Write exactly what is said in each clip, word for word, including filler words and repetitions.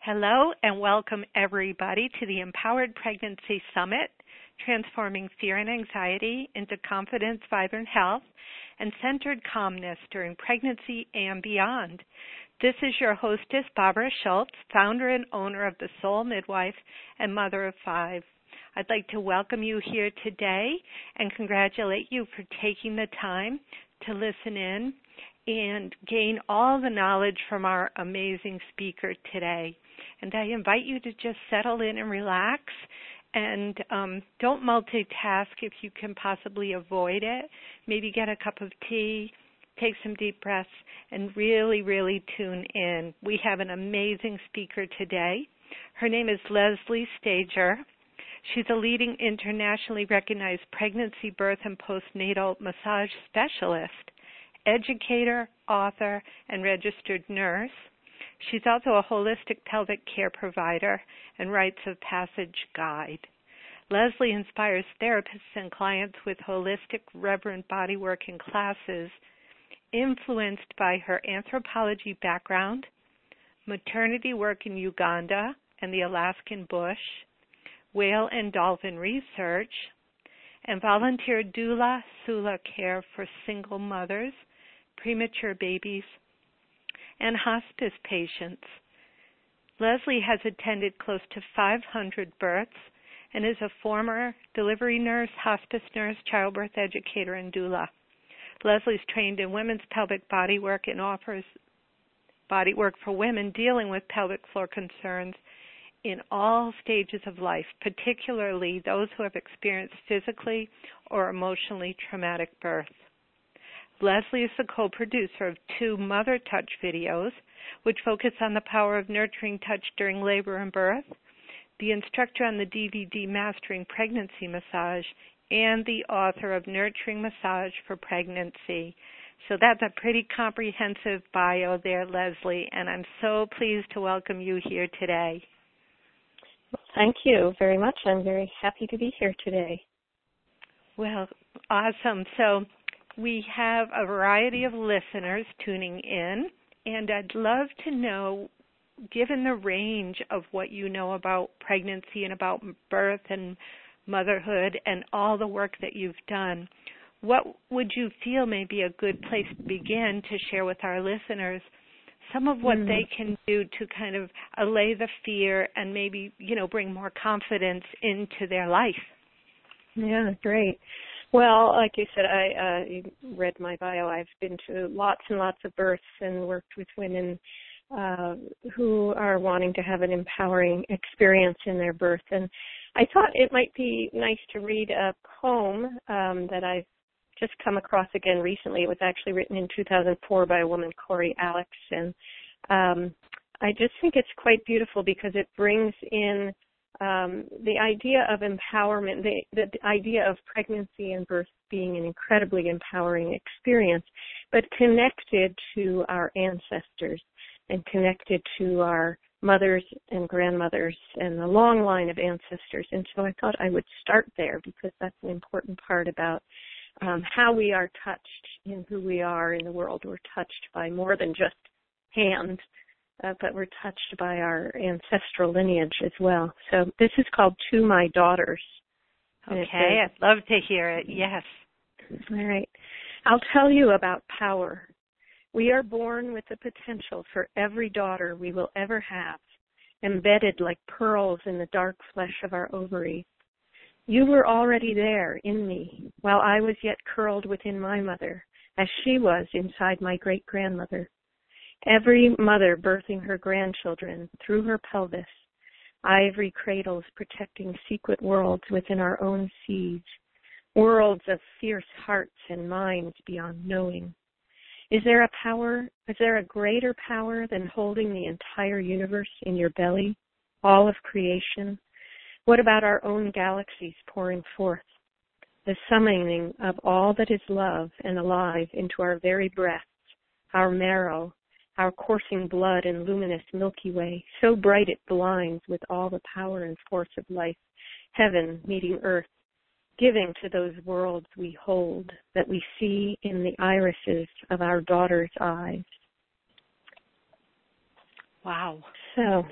Hello and welcome everybody to the Empowered Pregnancy Summit, transforming fear and anxiety into confidence, vibrant health, and centered calmness during pregnancy and beyond. This is your hostess, Barbara Schultz, founder and owner of The Soul Midwife and mother of five. I'd like to welcome you here today and congratulate you for taking the time to listen in and gain all the knowledge from our amazing speaker today. And I invite you to just settle in and relax and um, don't multitask if you can possibly avoid it. Maybe get a cup of tea, take some deep breaths, and really, really tune in. We have an amazing speaker today. Her name is Leslie Stager. She's a leading internationally recognized pregnancy, birth, and postnatal massage specialist, educator, author, and registered nurse. She's also a holistic pelvic care provider and rites of passage guide. Leslie inspires therapists and clients with holistic reverent bodywork and classes influenced by her anthropology background, maternity work in Uganda and the Alaskan bush, whale and dolphin research, and volunteer doula Sula care for single mothers, premature babies, and hospice patients. Leslie has attended close to five hundred births and is a former delivery nurse, hospice nurse, childbirth educator, and doula. Leslie's trained in women's pelvic bodywork and offers bodywork for women dealing with pelvic floor concerns in all stages of life, particularly those who have experienced physically or emotionally traumatic birth. Leslie is the co-producer of two Mother Touch videos, which focus on the power of nurturing touch during labor and birth, the instructor on the D V D Mastering Pregnancy Massage, and the author of Nurturing Massage for Pregnancy. So that's a pretty comprehensive bio there, Leslie, and I'm so pleased to welcome you here today. Thank you very much. I'm very happy to be here today. Well, awesome. So we have a variety of listeners tuning in, and I'd love to know, given the range of what you know about pregnancy and about birth and motherhood and all the work that you've done, what would you feel may be a good place to begin to share with our listeners some of what mm. they can do to kind of allay the fear and maybe, you know, bring more confidence into their life? Yeah, great. Well, like you said, I uh, you read my bio. I've been to lots and lots of births and worked with women uh, who are wanting to have an empowering experience in their birth. And I thought it might be nice to read a poem um, that I've just come across again recently. It was actually written in two thousand four by a woman, Corey Alex, and um, I just think it's quite beautiful because it brings in um, the idea of empowerment, the, the idea of pregnancy and birth being an incredibly empowering experience, but connected to our ancestors and connected to our mothers and grandmothers and the long line of ancestors. And so I thought I would start there because that's an important part about Um, how we are touched in who we are in the world. We're touched by more than just hands, uh, but we're touched by our ancestral lineage as well. So this is called To My Daughters. Okay, I'd love to hear it. Yes. All right. I'll tell you about power. We are born with the potential for every daughter we will ever have, embedded like pearls in the dark flesh of our ovaries. You were already there in me while I was yet curled within my mother, as she was inside my great-grandmother. Every mother birthing her grandchildren through her pelvis, ivory cradles protecting secret worlds within our own seeds, worlds of fierce hearts and minds beyond knowing. Is there a power, is there a greater power than holding the entire universe in your belly, all of creation? What about our own galaxies pouring forth, the summoning of all that is love and alive into our very breaths, our marrow, our coursing blood and luminous Milky Way, so bright it blinds with all the power and force of life, heaven meeting earth, giving to those worlds we hold that we see in the irises of our daughters' eyes. Wow. So,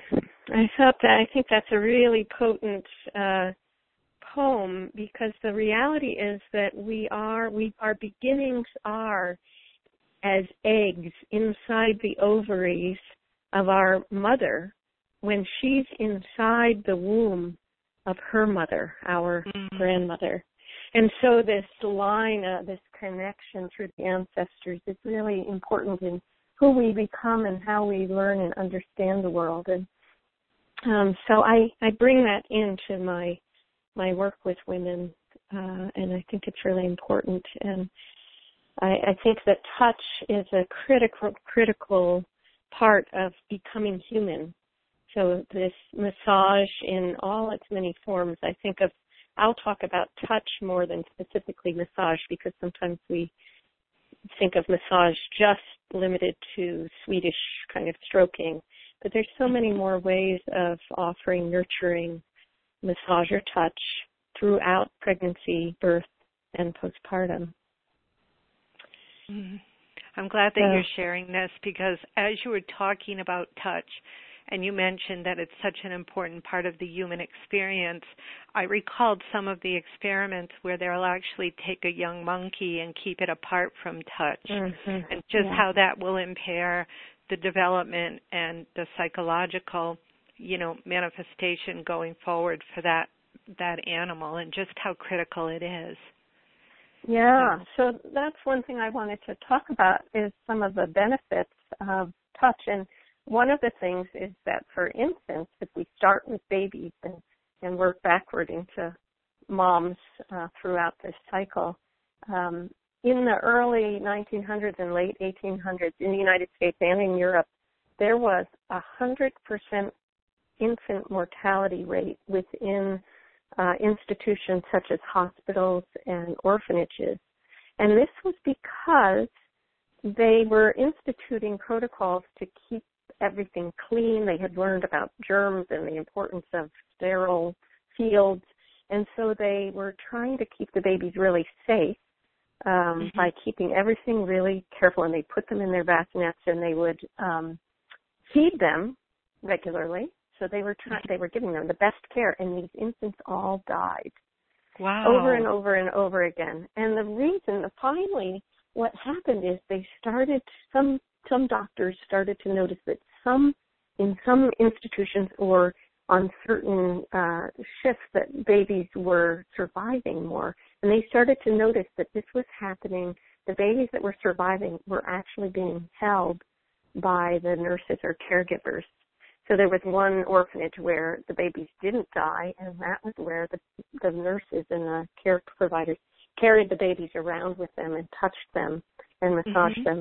I felt that. I think that's a really potent uh, poem, because the reality is that we are, we our beginnings are as eggs inside the ovaries of our mother when she's inside the womb of her mother, our mm-hmm. grandmother. And so this line, uh, this connection through the ancestors is really important in who we become and how we learn and understand the world. And um, so I, I bring that into my my work with women, uh, and I think it's really important. And I, I think that touch is a critical critical part of becoming human. So this massage in all its many forms, I think of, I'll talk about touch more than specifically massage, because sometimes we think of massage just limited to Swedish kind of stroking. But there's so many more ways of offering nurturing massage or touch throughout pregnancy, birth, and postpartum. Mm-hmm. I'm glad that so, you're sharing this, because as you were talking about touch, and you mentioned that it's such an important part of the human experience, I recalled some of the experiments where they'll actually take a young monkey and keep it apart from touch, mm-hmm. and just yeah. how that will impair the development and the psychological, you know, manifestation going forward for that that animal, and just how critical it is. Yeah, so that's one thing I wanted to talk about, is some of the benefits of touch. And one of the things is that for infants, if we start with babies and, and work backward into moms uh, throughout this cycle, um, in the early nineteen hundreds and late eighteen hundreds in the United States and in Europe, there was a one hundred percent infant mortality rate within uh, institutions such as hospitals and orphanages. And this was because they were instituting protocols to keep everything clean. They had learned about germs and the importance of sterile fields. And so they were trying to keep the babies really safe um, mm-hmm. by keeping everything really careful. And they put them in their bassinets, and they would um, feed them regularly. So they were trying, they were giving them the best care, and these infants all died. Wow. Over and over and over again. And the reason, finally, what happened is they started, some some doctors started to notice that some, in some institutions or on certain uh, shifts, that babies were surviving more. And they started to notice that this was happening. The babies that were surviving were actually being held by the nurses or caregivers. So there was one orphanage where the babies didn't die, and that was where the, the nurses and the care providers carried the babies around with them and touched them and massaged mm-hmm. them.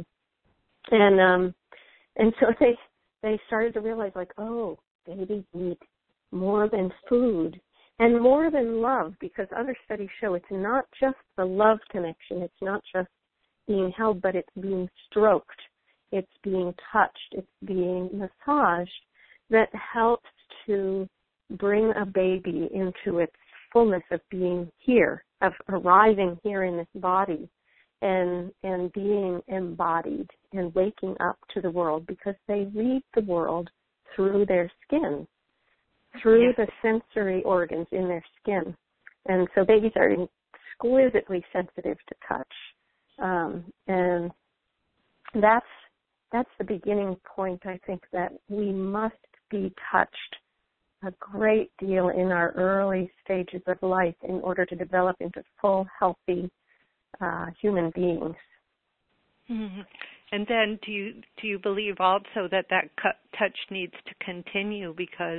And um, and so they they started to realize, like, oh, babies need more than food and more than love, because other studies show it's not just the love connection, it's not just being held, but it's being stroked, it's being touched, it's being massaged, that helps to bring a baby into its fullness of being here, of arriving here in this body and and being embodied and waking up to the world, because they read the world through their skin, through yes. the sensory organs in their skin. And so babies are exquisitely sensitive to touch. Um, and that's that's the beginning point, I think, that we must be touched a great deal in our early stages of life in order to develop into full, healthy uh, human beings. Mm-hmm. And then do you do you believe also that that touch needs to continue, because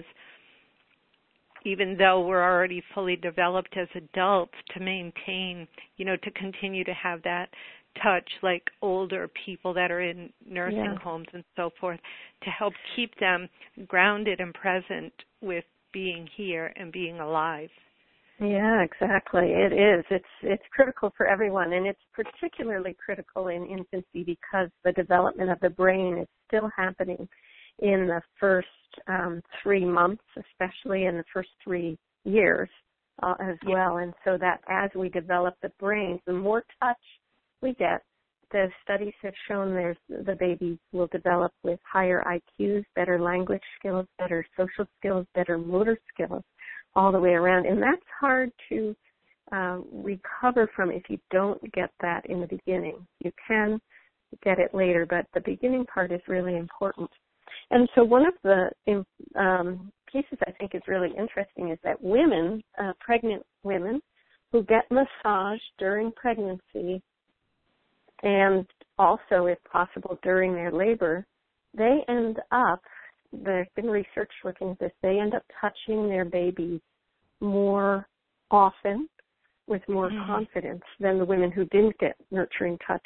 even though we're already fully developed as adults, to maintain, you know, to continue to have that touch, like older people that are in nursing yeah. homes and so forth, to help keep them grounded and present with being here and being alive. Yeah, exactly. It is. It's it's critical for everyone, and it's particularly critical in infancy because the development of the brain is still happening in the first um, three months, especially in the first three years uh, as yeah. well. And so that as we develop the brain, the more touch we get, the studies have shown there's the babies will develop with higher I Qs, better language skills, better social skills, better motor skills, all the way around. And that's hard to um, recover from if you don't get that in the beginning. You can get it later, but the beginning part is really important. And so one of the um, pieces I think is really interesting is that women, uh, pregnant women, who get massage during pregnancy and also, if possible, during their labor, they end up, there's been research looking at this, they end up touching their babies more often with more mm-hmm. confidence than the women who didn't get nurturing touch.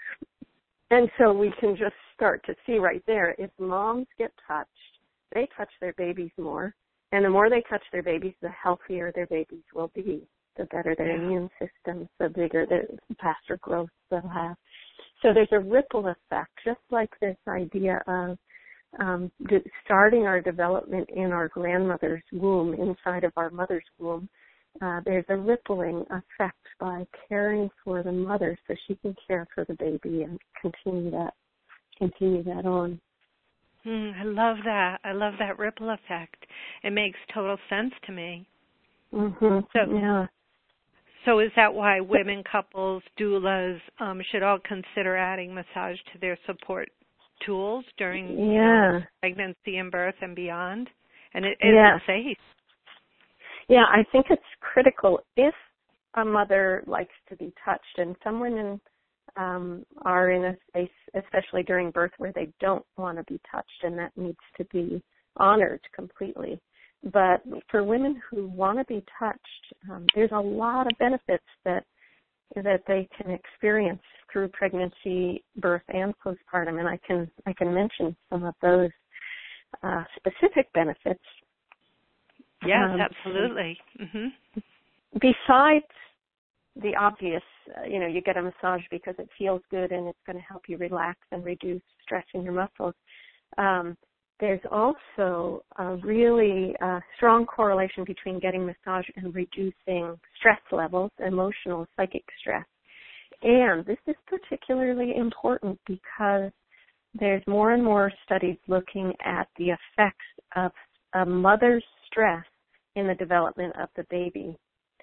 And so we can just start to see right there, if moms get touched, they touch their babies more, and the more they touch their babies, the healthier their babies will be, the better their yeah. immune systems, the bigger, the faster growth they'll have. So there's a ripple effect, just like this idea of um, starting our development in our grandmother's womb, inside of our mother's womb. Uh, there's a rippling effect by caring for the mother so she can care for the baby and continue that, continue that on. Mm, I love that. I love that ripple effect. It makes total sense to me. Mm-hmm. So, yeah. So is that why women, couples, doulas um, should all consider adding massage to their support tools during yeah. you know, pregnancy and birth and beyond? And it, is yeah. it safe? Yeah, I think it's critical if a mother likes to be touched, and some women um, are in a space, especially during birth, where they don't want to be touched, and that needs to be honored completely. But for women who want to be touched, um, there's a lot of benefits that that they can experience through pregnancy, birth, and postpartum, and I can I can mention some of those uh, specific benefits. Yes, um, absolutely. Mm-hmm. Besides the obvious, uh, you know, you get a massage because it feels good and it's going to help you relax and reduce stress in your muscles. Um, there's also a really uh, strong correlation between getting massage and reducing stress levels, emotional, psychic stress. And this is particularly important because there's more and more studies looking at the effects of a mother's stress in the development of the baby.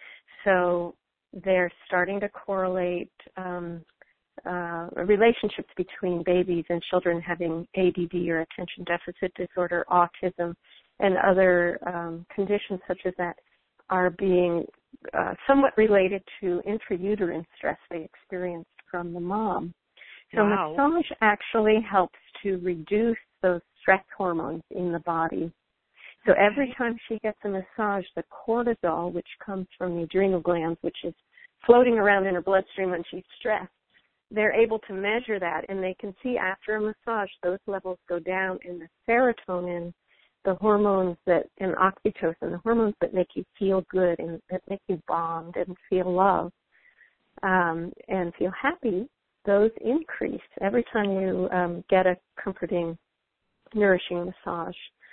So they're starting to correlate um, uh, relationships between babies and children having A D D or attention deficit disorder, autism, and other um, conditions such as that are being uh, somewhat related to intrauterine stress they experienced from the mom. So wow. massage actually helps to reduce those stress hormones in the body. So every time she gets a massage, the cortisol, which comes from the adrenal glands, which is floating around in her bloodstream when she's stressed, they're able to measure that, and they can see after a massage those levels go down, and the serotonin, the hormones that, and oxytocin, the hormones that make you feel good and that make you bond and feel love um, and feel happy, those increase every time you um, get a comforting, nourishing massage.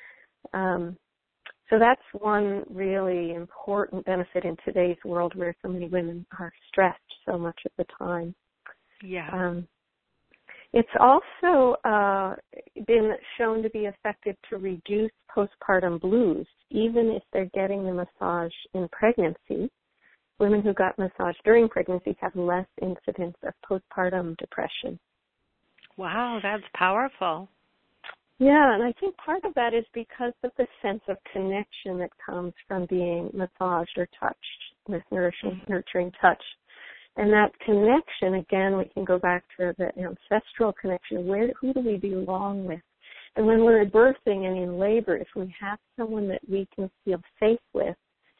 Um, so that's one really important benefit in today's world where so many women are stressed so much of the time. Yeah. Um, it's also uh, been shown to be effective to reduce postpartum blues, even if they're getting the massage in pregnancy. Women who got massage during pregnancy have less incidence of postpartum depression. Wow, that's powerful. Yeah, and I think part of that is because of the sense of connection that comes from being massaged or touched with nourishing, nurturing touch. And that connection, again, we can go back to the ancestral connection. Where, who do we belong with? And when we're birthing and in labor, if we have someone that we can feel safe with,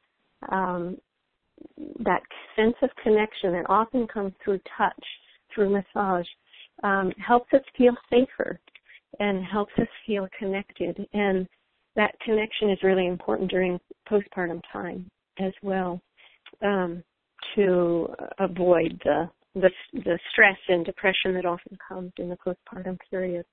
um, that sense of connection that often comes through touch, through massage, um, helps us feel safer and helps us feel connected. And that connection is really important during postpartum time as well, um, to avoid the, the the stress and depression that often comes in the postpartum period.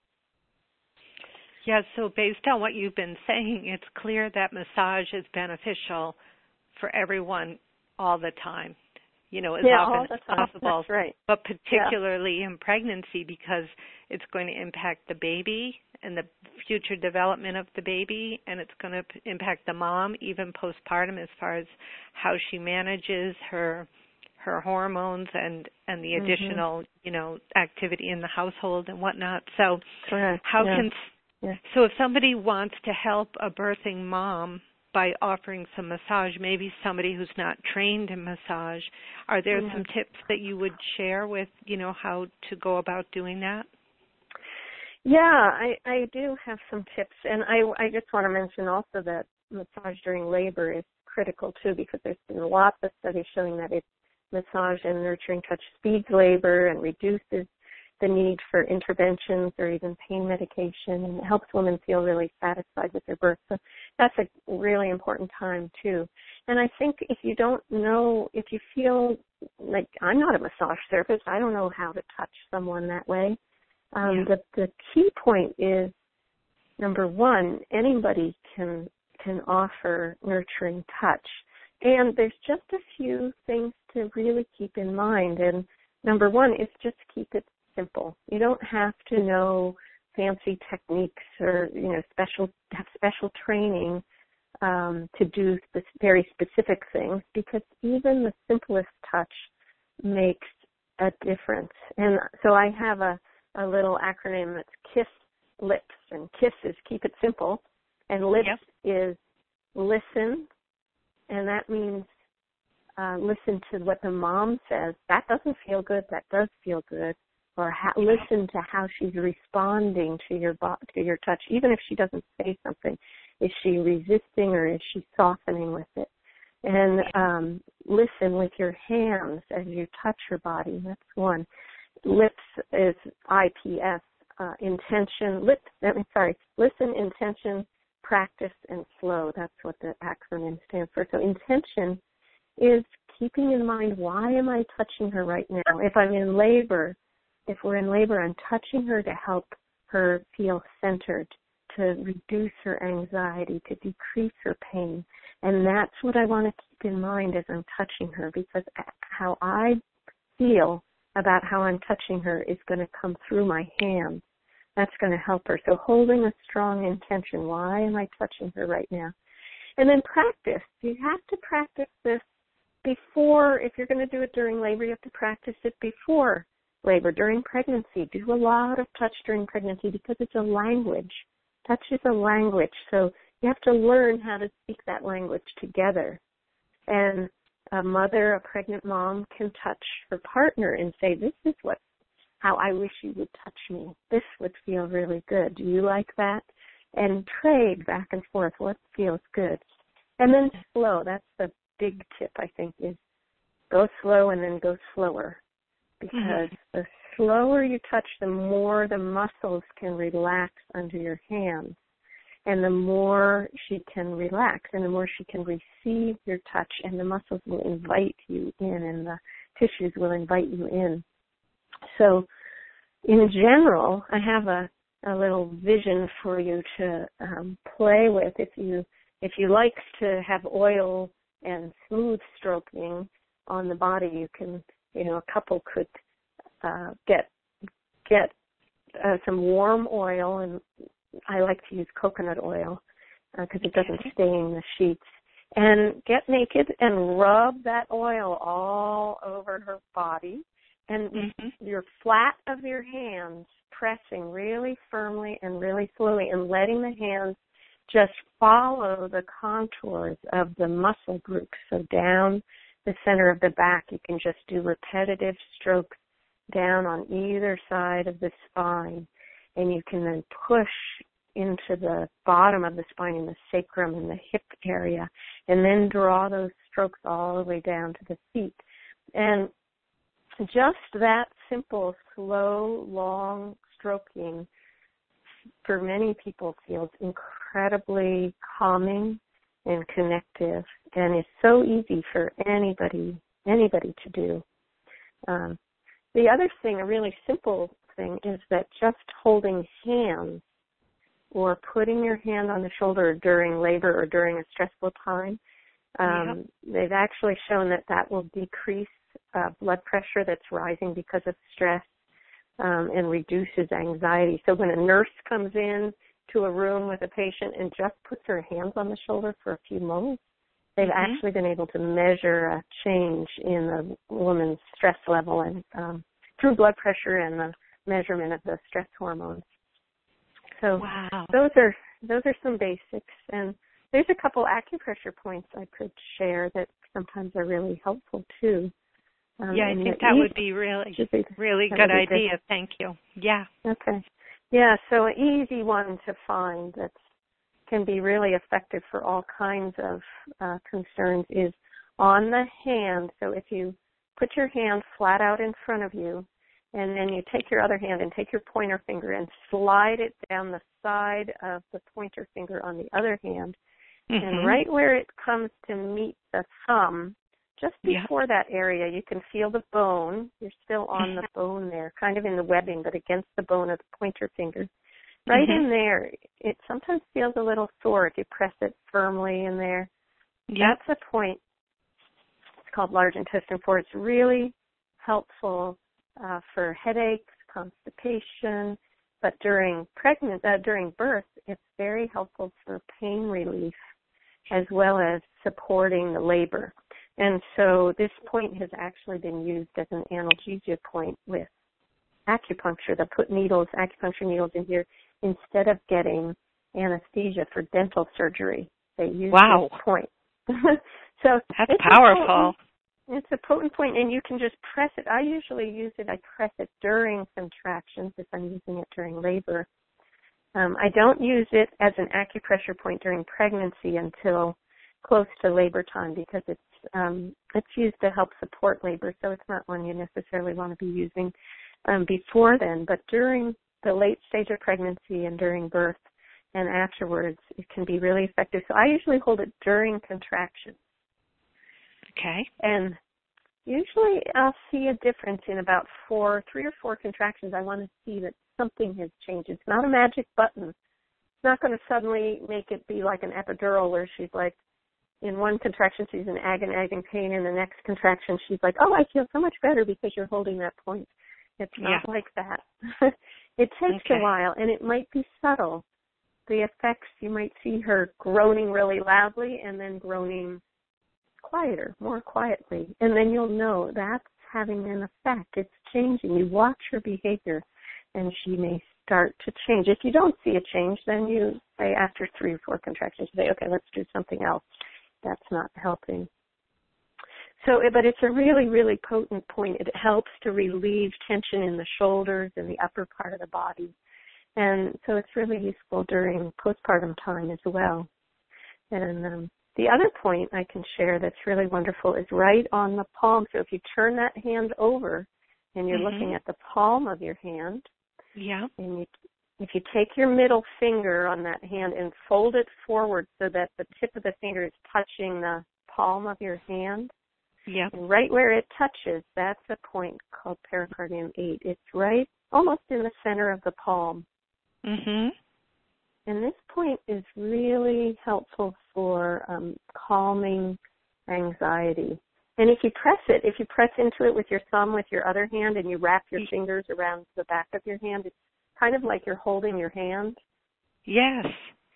Yeah, so based on what you've been saying, it's clear that massage is beneficial for everyone all the time. you know, as yeah, often all as the time. possible, That's right. but particularly yeah. in pregnancy because it's going to impact the baby and the future development of the baby, and it's going to impact the mom even postpartum as far as how she manages her her hormones and, and the additional, mm-hmm. you know, activity in the household and whatnot. So Correct. how yeah. can yeah. so if somebody wants to help a birthing mom by offering some massage, maybe somebody who's not trained in massage, are there mm-hmm. some tips that you would share with, you know, how to go about doing that? Yeah, I, I do have some tips, and I, I just want to mention also that massage during labor is critical too, because there's been lots of studies showing that it massage and nurturing touch speeds labor and reduces the need for interventions or even pain medication, and it helps women feel really satisfied with their birth. So that's a really important time too. And I think if you don't know, if you feel like, I'm not a massage therapist, I don't know how to touch someone that way, um, yeah. the, the key point is, number one, anybody can can offer nurturing touch. And there's just a few things to really keep in mind. And number one is just keep it simple. You don't have to know fancy techniques or, you know, special have special training um, to do sp- very specific things, because even the simplest touch makes a difference. And so I have a, a little acronym that's KISS LIPS, and KISS is keep it simple, and LIPS yep. is listen. And that means uh, listen to what the mom says. That doesn't feel good. That does feel good. Or ha- listen to how she's responding to your bo- to your touch, even if she doesn't say something. Is she resisting or is she softening with it? And um, listen with your hands as you touch her body. That's one. Lips is I P S, uh, intention. Lips. I'm sorry. Listen, intention, practice, and flow. That's what the acronym stands for. So intention is keeping in mind, why am I touching her right now? If I'm in labor, if we're in labor, I'm touching her to help her feel centered, to reduce her anxiety, to decrease her pain. And that's what I want to keep in mind as I'm touching her, because how I feel about how I'm touching her is going to come through my hands. That's going to help her. So holding a strong intention. Why am I touching her right now? And then practice. You have to practice this before. If you're going to do it during labor, you have to practice it before labor. During pregnancy, do a lot of touch during pregnancy, because it's a language. Touch is a language. So you have to learn how to speak that language together. And a mother, a pregnant mom, can touch her partner and say, this is what how I wish you would touch me. This would feel really good. Do you like that? And trade back and forth. What feels good? And then slow. That's the big tip, I think, is go slow and then go slower. Because mm-hmm. the slower you touch, the more the muscles can relax under your hands. And the more she can relax and the more she can receive your touch, and the muscles will invite you in and the tissues will invite you in. So in general, I have a, a little vision for you to um, play with. If you if you like to have oil and smooth stroking on the body, you can, you know, a couple could uh, get get uh, some warm oil, and I like to use coconut oil because uh, it doesn't stain the sheets. And get naked and rub that oil all over her body. And mm-hmm. your flat of your hands pressing really firmly and really slowly, and letting the hands just follow the contours of the muscle groups. So down the center of the back, you can just do repetitive strokes down on either side of the spine. And you can then push into the bottom of the spine in the sacrum and the hip area, and then draw those strokes all the way down to the feet. And just that simple, slow, long stroking for many people feels incredibly calming and connective, and is so easy for anybody anybody to do. Um, the other thing, a really simple thing, is that just holding hands or putting your hand on the shoulder during labor or during a stressful time, um, yep. they've actually shown that that will decrease uh, blood pressure that's rising because of stress um, and reduces anxiety. So when a nurse comes in to a room with a patient and just puts her hands on the shoulder for a few moments, they've mm-hmm. actually been able to measure a change in the woman's stress level and um, through blood pressure and the measurement of the stress hormones. So wow. those are those are some basics, and there's a couple acupressure points I could share that sometimes are really helpful too. Um, yeah, I think that would be really, be, really good idea. Good. Thank you. Yeah. Okay. Yeah, so an easy one to find that can be really effective for all kinds of uh, concerns is on the hand. So if you put your hand flat out in front of you, and then you take your other hand and take your pointer finger and slide it down the side of the pointer finger on the other hand. Mm-hmm. And right where it comes to meet the thumb, just before yeah. that area, you can feel the bone. You're still on the bone there, kind of in the webbing, but against the bone of the pointer finger. Right mm-hmm. in there, it sometimes feels a little sore if you press it firmly in there. Yep. That's a point. It's called large intestine four. It's really helpful uh, for headaches, constipation, but during pregnant, uh, during birth, it's very helpful for pain relief as well as supporting the labor. And so this point has actually been used as an analgesia point with acupuncture. They put needles, acupuncture needles in here instead of getting anesthesia for dental surgery. They use wow. this point. So that's it's powerful. A potent, it's a potent point, and you can just press it. I usually use it. I press it during contractions if I'm using it during labor. Um, I don't use it as an acupressure point during pregnancy until close to labor time because it's um, it's used to help support labor, so it's not one you necessarily want to be using um, before then. But during the late stage of pregnancy and during birth and afterwards, it can be really effective. So I usually hold it during contractions. Okay. And usually I'll see a difference in about four, three or four contractions. I want to see that something has changed. It's not a magic button. It's not going to suddenly make it be like an epidural where she's like, in one contraction she's in agonizing pain, and the next contraction she's like, oh, I feel so much better because you're holding that point. It's not yeah. like that. It takes okay. a while, and it might be subtle. The effects, you might see her groaning really loudly and then groaning quieter, more quietly. And then you'll know that's having an effect. It's changing. You watch her behavior, and she may start to change. If you don't see a change, then you say after three or four contractions, you say, okay, let's do something else. That's not helping. So, but it's a really, really potent point. It helps to relieve tension in the shoulders and the upper part of the body. And so it's really useful during postpartum time as well. And um, the other point I can share that's really wonderful is right on the palm. So if you turn that hand over and you're mm-hmm. looking at the palm of your hand, yeah. and you, if you take your middle finger on that hand and fold it forward so that the tip of the finger is touching the palm of your hand, yeah. and right where it touches, that's a point called pericardium eight. It's right almost in the center of the palm. Mm-hmm. And this point is really helpful for um, calming anxiety. And if you press it, if you press into it with your thumb with your other hand and you wrap your fingers around the back of your hand, it's kind of like you're holding your hand. Yes.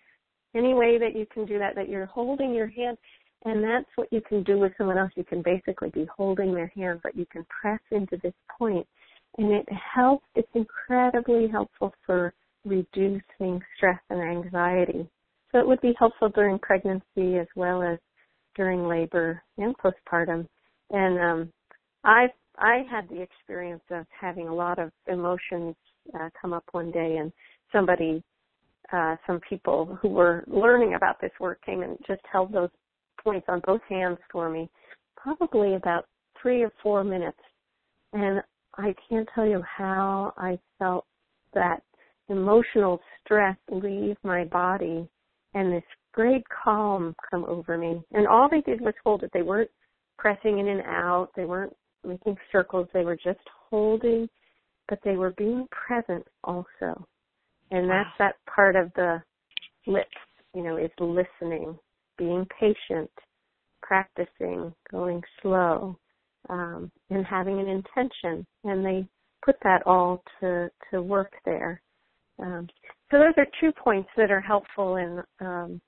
Any way that you can do that, that you're holding your hand, and that's what you can do with someone else. You can basically be holding their hand, but you can press into this point, and it helps. It's incredibly helpful for reducing stress and anxiety. So it would be helpful during pregnancy as well as during labor and postpartum. And um, I've I had the experience of having a lot of emotions uh, come up one day, and somebody, uh, some people who were learning about this work came and just held those points on both hands for me, probably about three or four minutes. And I can't tell you how I felt that emotional stress leave my body and this great calm come over me. And all they did was hold it. They weren't pressing in and out. They weren't making circles. They were just holding, but they were being present also. And that's wow. that part of the lips, you know, is listening, being patient, practicing, going slow, um, and having an intention, and they put that all to, to work there. Um, so those are two points that are helpful in um,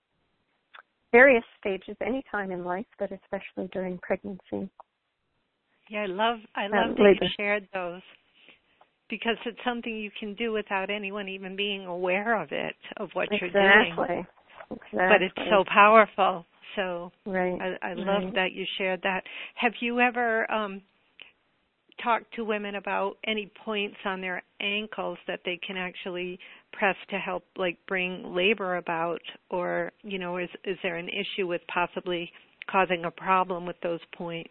various stages, any time in life, but especially during pregnancy. Yeah, I love I love um, that labor. you shared those, because it's something you can do without anyone even being aware of it, of what exactly. you're doing. Exactly. But it's so powerful. So right. I, I right. love that you shared that. Have you ever um, talked to women about any points on their ankles that they can actually press to help, like, bring labor about? Or, you know, is is there an issue with possibly causing a problem with those points?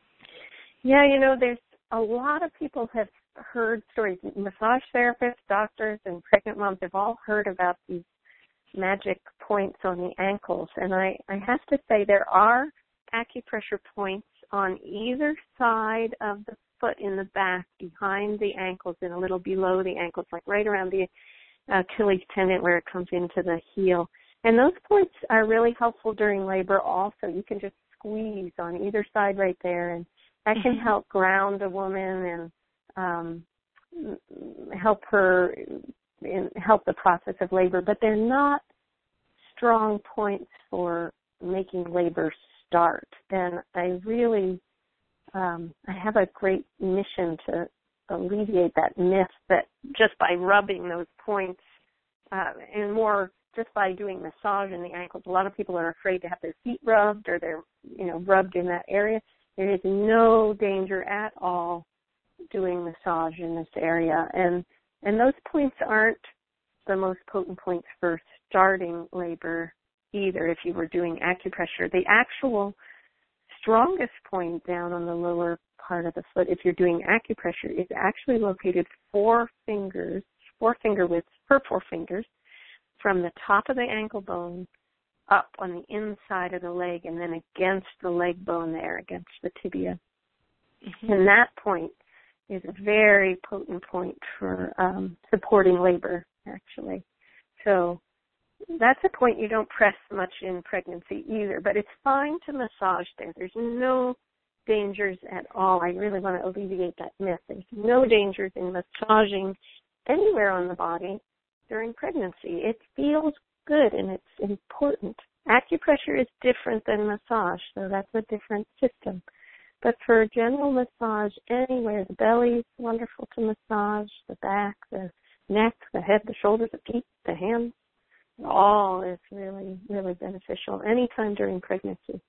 Yeah, you know, there's a lot of people have heard stories. Massage therapists, doctors, and pregnant moms have all heard about these magic points on the ankles. And I, I have to say there are acupressure points on either side of the foot in the back, behind the ankles and a little below the ankles, like right around the Achilles tendon where it comes into the heel. And those points are really helpful during labor also. You can just squeeze on either side right there, and that can help ground a woman and um, help her in, help the process of labor. But they're not strong points for making labor start. And I really, um, I have a great mission to alleviate that myth that just by rubbing those points uh, and more just by doing massage in the ankles. A lot of people are afraid to have their feet rubbed or they're, you know, rubbed in that area. There is no danger at all doing massage in this area. And and those points aren't the most potent points for starting labor either if you were doing acupressure. The actual strongest point down on the lower part of the foot, if you're doing acupressure, is actually located four fingers, four finger widths per four fingers, from the top of the ankle bone up on the inside of the leg and then against the leg bone there, against the tibia. Mm-hmm. And that point is a very potent point for um, supporting labor, actually. So that's a point you don't press much in pregnancy either, but it's fine to massage there. There's no dangers at all. I really want to alleviate that myth. There's no dangers in massaging anywhere on the body during pregnancy. It feels good and it's important. Acupressure is different than massage, so that's a different system. But for general massage anywhere, the belly is wonderful to massage, the back, the neck, the head, the shoulders, the feet, the hands, all is really, really beneficial anytime during pregnancy.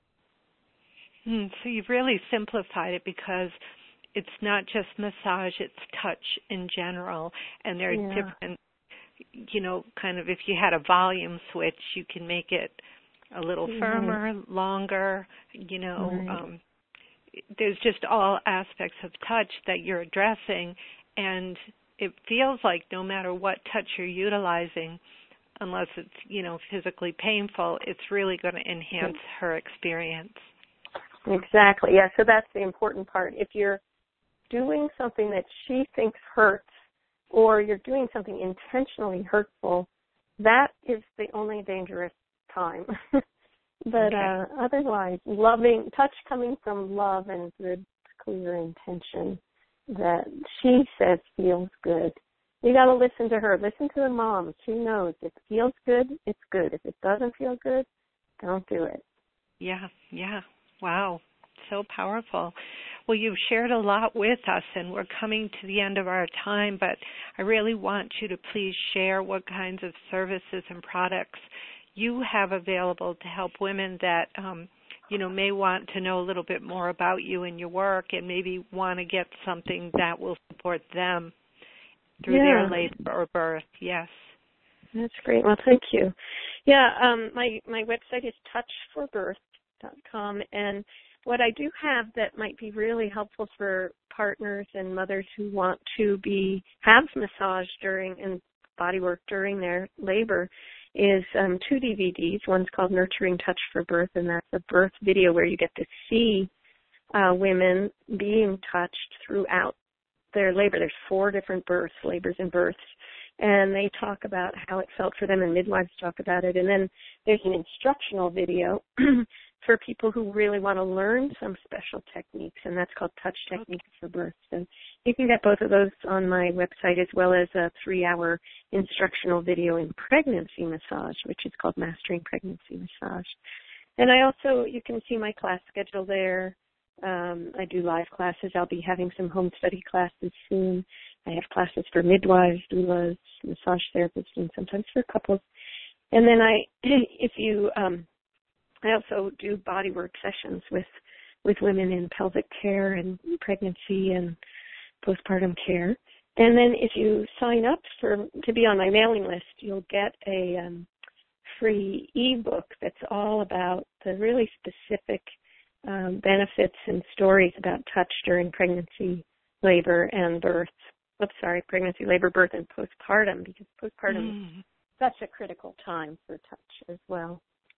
Mm, so you've really simplified it because it's not just massage, it's touch in general, and there are yeah. different, you know, kind of if you had a volume switch, you can make it a little firmer, right. longer, you know. Right. Um, there's just all aspects of touch that you're addressing, and it feels like no matter what touch you're utilizing, unless it's, you know, physically painful, it's really going to enhance her experience. Exactly. Yeah, so that's the important part. If you're doing something that she thinks hurts or you're doing something intentionally hurtful, that is the only dangerous time. But okay. uh, otherwise, loving, touch coming from love and good, clear intention that she says feels good. You got to listen to her. Listen to the mom. She knows if it feels good, it's good. If it doesn't feel good, don't do it. Yeah, yeah. Wow. So powerful. Well, you've shared a lot with us, and we're coming to the end of our time, but I really want you to please share what kinds of services and products you have available to help women that, um, you know, may want to know a little bit more about you and your work and maybe want to get something that will support them through yeah. their labor or birth. Yes. That's great. Well, thank you. Yeah, um, my, my website is touch for birth dot com, and what I do have that might be really helpful for partners and mothers who want to be have massage during and body work during their labor is um, two D V Ds. One's called Nurturing Touch for Birth, and that's a birth video where you get to see uh, women being touched throughout their labor. There's four different births, labors and births, and they talk about how it felt for them, and midwives talk about it. And then there's an instructional video for people who really want to learn some special techniques, and that's called Touch Techniques for Birth. So you can get both of those on my website, as well as a three-hour instructional video in pregnancy massage, which is called Mastering Pregnancy Massage. And I also, you can see my class schedule there. Um, I do live classes. I'll be having some home study classes soon. I have classes for midwives, doulas, massage therapists, and sometimes for couples. And then I, if you, um, I also do bodywork sessions with, with women in pelvic care and pregnancy and postpartum care. And then if you sign up for to be on my mailing list, you'll get a um, free ebook that's all about the really specific um, benefits and stories about touch during pregnancy, labor, and birth. Oops, sorry, pregnancy, labor, birth, and postpartum, because postpartum mm. is such a critical time for touch as well.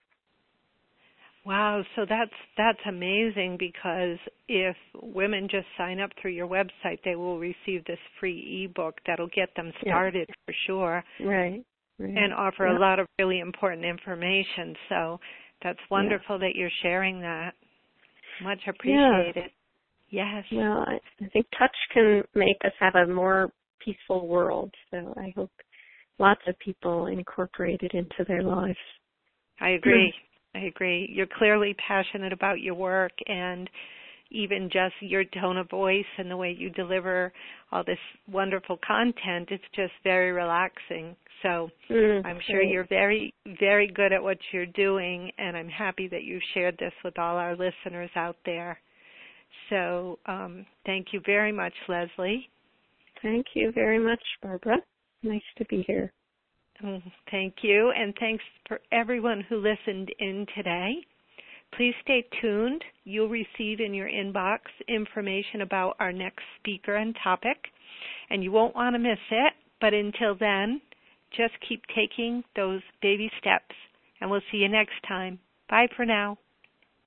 Wow, so that's that's amazing, because if women just sign up through your website, they will receive this free ebook that'll get them started yeah. for sure. Right. right. And offer yeah. a lot of really important information. So that's wonderful yeah. that you're sharing that. Much appreciated. Yeah. Yes. Well, I, I think touch can make us have a more peaceful world. So I hope lots of people incorporate it into their lives. I agree. I agree. You're clearly passionate about your work, and even just your tone of voice and the way you deliver all this wonderful content, it's just very relaxing. So mm, I'm sure great. You're very, very good at what you're doing, and I'm happy that you shared this with all our listeners out there. So um, thank you very much, Leslie. Thank you very much, Barbara. Nice to be here. Oh, thank you, and thanks for everyone who listened in today. Please stay tuned. You'll receive in your inbox information about our next speaker and topic, and you won't want to miss it. But until then, just keep taking those baby steps, and we'll see you next time. Bye for now.